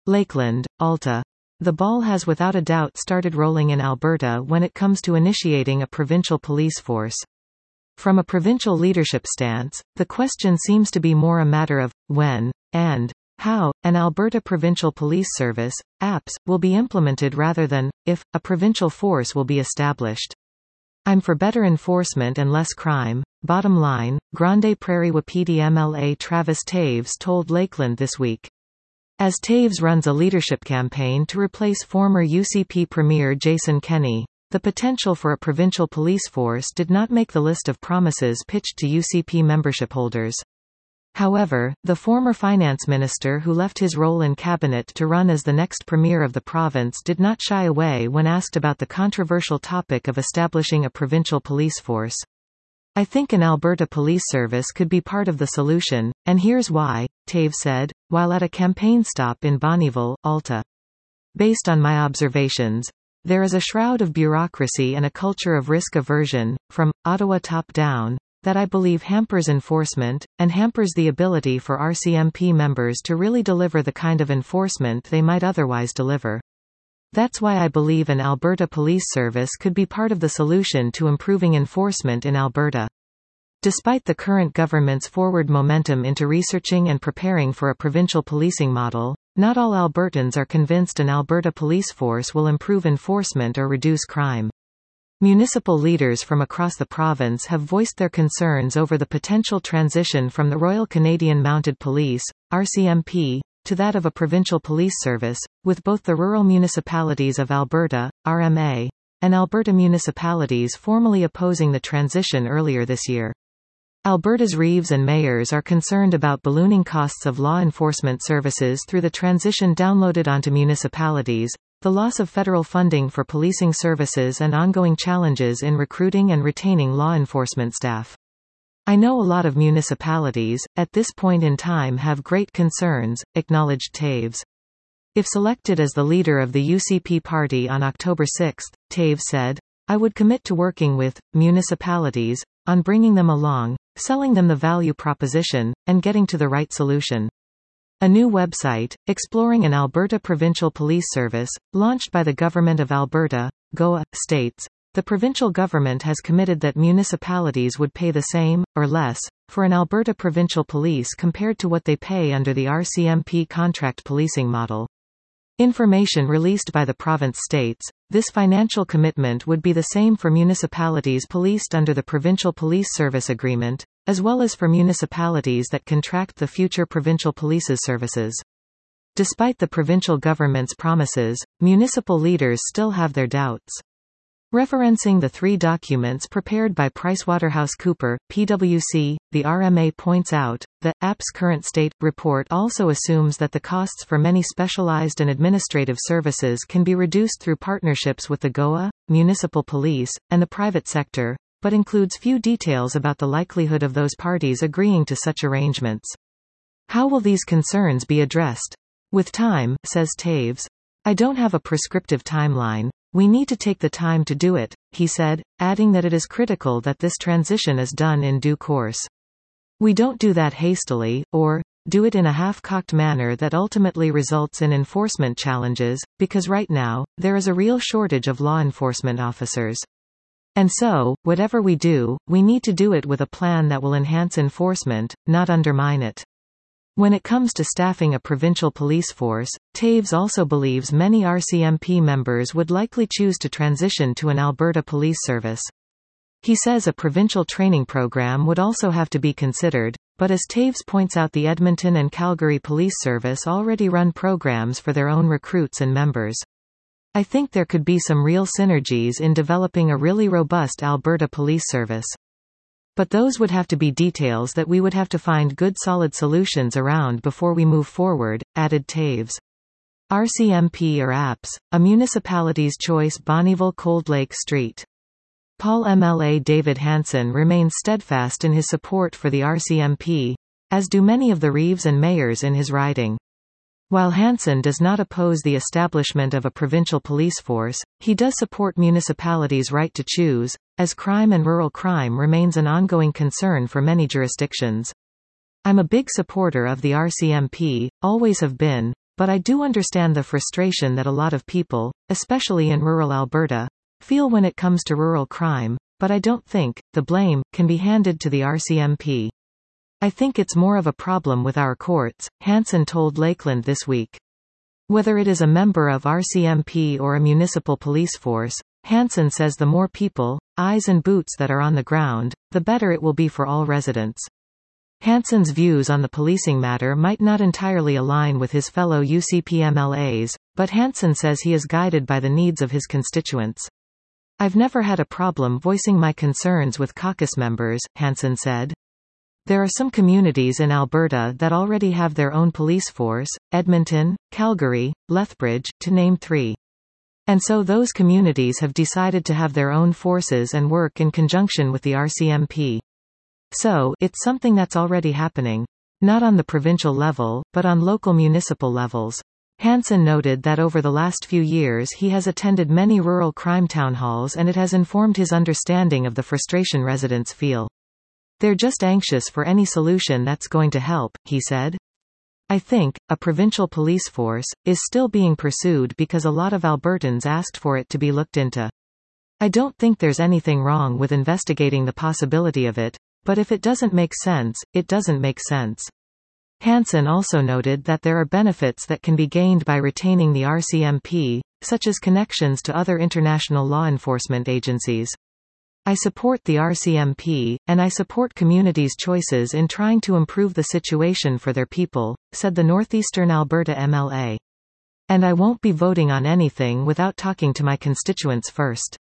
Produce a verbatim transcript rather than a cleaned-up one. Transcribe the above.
Lakeland, Alta. The ball has without a doubt started rolling in Alberta when it comes to initiating a provincial police force. From a provincial leadership stance, the question seems to be more a matter of when and how an Alberta Provincial Police Service, A P S, will be implemented rather than if a provincial force will be established. I'm for better enforcement and less crime. Bottom line, Grande Prairie Wapiti M L A Travis Taves told Lakeland this week. As Taves runs a leadership campaign to replace former U C P Premier Jason Kenney, the potential for a provincial police force did not make the list of promises pitched to U C P membership holders. However, the former finance minister who left his role in cabinet to run as the next premier of the province did not shy away when asked about the controversial topic of establishing a provincial police force. I think an Alberta Police Service could be part of the solution, and here's why, Taves said, while at a campaign stop in Bonnyville, Alta. Based on my observations, there is a shroud of bureaucracy and a culture of risk aversion, from Ottawa top-down, that I believe hampers enforcement, and hampers the ability for R C M P members to really deliver the kind of enforcement they might otherwise deliver. That's why I believe an Alberta Police Service could be part of the solution to improving enforcement in Alberta. Despite the current government's forward momentum into researching and preparing for a provincial policing model, not all Albertans are convinced an Alberta police force will improve enforcement or reduce crime. Municipal leaders from across the province have voiced their concerns over the potential transition from the Royal Canadian Mounted Police, R C M P, to that of a provincial police service, with both the rural municipalities of Alberta, R M A, and Alberta municipalities formally opposing the transition earlier this year. Alberta's reeves and mayors are concerned about ballooning costs of law enforcement services through the transition downloaded onto municipalities, the loss of federal funding for policing services and ongoing challenges in recruiting and retaining law enforcement staff. I know a lot of municipalities, at this point in time have great concerns, acknowledged Taves. If selected as the leader of the U C P party on October sixth, Taves said, I would commit to working with municipalities on bringing them along, selling them the value proposition, and getting to the right solution. A new website, exploring an Alberta Provincial Police Service, launched by the Government of Alberta, G O A, states, the provincial government has committed that municipalities would pay the same, or less, for an Alberta Provincial Police compared to what they pay under the R C M P contract policing model. Information released by the province states, this financial commitment would be the same for municipalities policed under the Provincial Police Service Agreement, as well as for municipalities that contract the future provincial police's services. Despite the provincial government's promises, municipal leaders still have their doubts. Referencing the three documents prepared by PricewaterhouseCoopers, P W C, the R M A points out, the A P S current state report also assumes that the costs for many specialized and administrative services can be reduced through partnerships with the G O A, municipal police, and the private sector, but includes few details about the likelihood of those parties agreeing to such arrangements. How will these concerns be addressed? With time, says Taves. I don't have a prescriptive timeline. We need to take the time to do it, he said, adding that it is critical that this transition is done in due course. We don't do that hastily, or do it in a half-cocked manner that ultimately results in enforcement challenges, because right now, there is a real shortage of law enforcement officers. And so, whatever we do, we need to do it with a plan that will enhance enforcement, not undermine it. When it comes to staffing a provincial police force, Taves also believes many R C M P members would likely choose to transition to an Alberta Police Service. He says a provincial training program would also have to be considered, but as Taves points out, the Edmonton and Calgary Police Service already run programs for their own recruits and members. I think there could be some real synergies in developing a really robust Alberta Police Service. But those would have to be details that we would have to find good solid solutions around before we move forward, added Taves. R C M P or A P S, a municipality's choice. Bonnyville Cold Lake Street. Paul M L A David Hanson remains steadfast in his support for the R C M P, as do many of the reeves and mayors in his riding. While Hanson does not oppose the establishment of a provincial police force, he does support municipalities' right to choose, as crime and rural crime remains an ongoing concern for many jurisdictions. I'm a big supporter of the R C M P, always have been, but I do understand the frustration that a lot of people, especially in rural Alberta, feel when it comes to rural crime, but I don't think the blame can be handed to the R C M P. I think it's more of a problem with our courts, Hansen told Lakeland this week. Whether it is a member of R C M P or a municipal police force, Hansen says the more people, eyes and boots that are on the ground, the better it will be for all residents. Hansen's views on the policing matter might not entirely align with his fellow U C P M L As, but Hansen says he is guided by the needs of his constituents. I've never had a problem voicing my concerns with caucus members, Hansen said. There are some communities in Alberta that already have their own police force, Edmonton, Calgary, Lethbridge, to name three. And so those communities have decided to have their own forces and work in conjunction with the R C M P. So, it's something that's already happening. Not on the provincial level, but on local municipal levels. Hansen noted that over the last few years he has attended many rural crime town halls and it has informed his understanding of the frustration residents feel. They're just anxious for any solution that's going to help, he said. I think, a provincial police force, is still being pursued because a lot of Albertans asked for it to be looked into. I don't think there's anything wrong with investigating the possibility of it, but if it doesn't make sense, it doesn't make sense. Hansen also noted that there are benefits that can be gained by retaining the R C M P, such as connections to other international law enforcement agencies. I support the R C M P, and I support communities' choices in trying to improve the situation for their people, said the Northeastern Alberta M L A. And I won't be voting on anything without talking to my constituents first.